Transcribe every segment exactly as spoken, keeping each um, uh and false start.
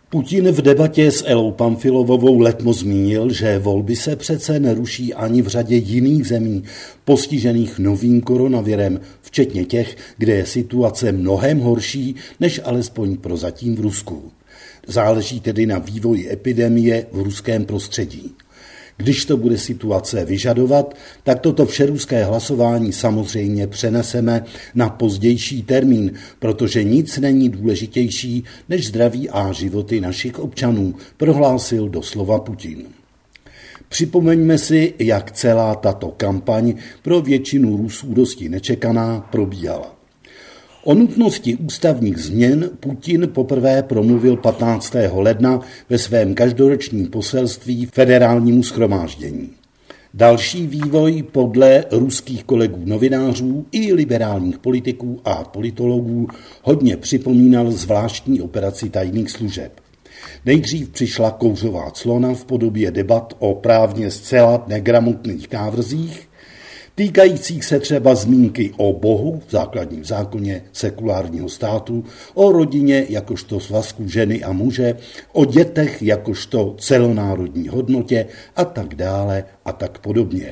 Putin v debatě s Elou Pamfilovovou letmo zmínil, že volby se přece neruší ani v řadě jiných zemí postižených novým koronavirem, včetně těch, kde je situace mnohem horší než alespoň prozatím v Rusku. Záleží tedy na vývoji epidemie v ruském prostředí. Když to bude situace vyžadovat, tak toto všeruské hlasování samozřejmě přeneseme na pozdější termín, protože nic není důležitější než zdraví a životy našich občanů, prohlásil doslova Putin. Připomeňme si, jak celá tato kampaň pro většinu Rusů dosti nečekaná probíhala. O nutnosti ústavních změn Putin poprvé promluvil patnáctého ledna ve svém každoročním poselství federálnímu shromáždění. Další vývoj podle ruských kolegů novinářů i liberálních politiků a politologů hodně připomínal zvláštní operaci tajných služeb. Nejdřív přišla kouřová clona v podobě debat o právně zcela negramotných návrzích, týkajících se třeba zmínky o Bohu v základním zákoně sekulárního státu, o rodině jakožto svazku ženy a muže, o dětech jakožto celonárodní hodnotě a tak dále a tak podobně.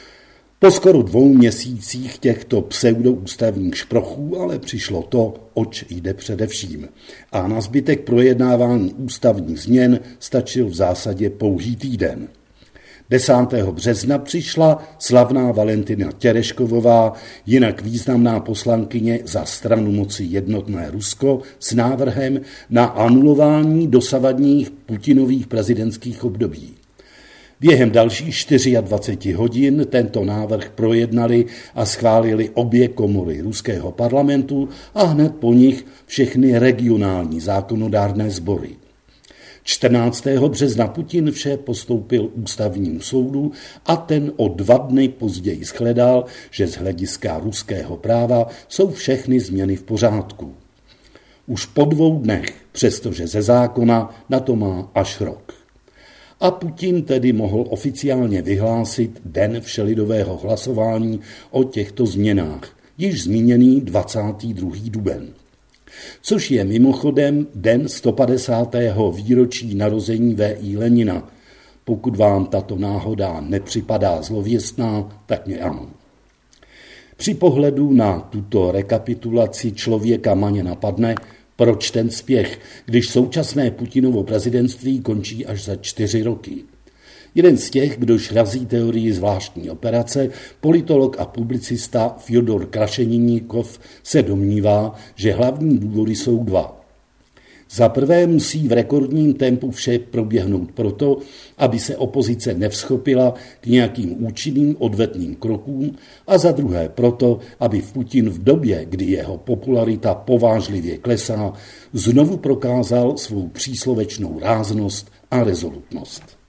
Po skoro dvou měsících těchto pseudoústavních šprochů ale přišlo to, oč jde především. A na zbytek projednávání ústavních změn stačil v zásadě pouhý týden. desátého března přišla slavná Valentina Tereškovová, jinak významná poslankyně za stranu moci Jednotné Rusko, s návrhem na anulování dosavadních Putinových prezidentských období. Během dalších dvaceti čtyř hodin tento návrh projednali a schválili obě komory ruského parlamentu a hned po nich všechny regionální zákonodárné sbory. čtrnáctého března Putin vše postoupil ústavnímu soudu a ten o dva dny později shledal, že z hlediska ruského práva jsou všechny změny v pořádku. Už po dvou dnech, přestože ze zákona na to má až rok. A Putin tedy mohl oficiálně vyhlásit den všelidového hlasování o těchto změnách, již zmíněný dvacátého druhého duben. Což je mimochodem den sto padesátého výročí narození V I Lenina. Pokud vám tato náhoda nepřipadá zlověstná, tak mě ano. Při pohledu na tuto rekapitulaci člověka maně napadne, proč ten spěch, když současné Putinovo prezidentství končí až za čtyři roky. Jeden z těch, kdož razí teorii zvláštní operace, politolog a publicista Fjodor Krašeninnikov se domnívá, že hlavní důvody jsou dva. Za prvé musí v rekordním tempu vše proběhnout proto, aby se opozice nevzchopila k nějakým účinným odvetným krokům, a za druhé proto, aby Putin v době, kdy jeho popularita povážlivě klesá, znovu prokázal svou příslovečnou ráznost a rezolutnost.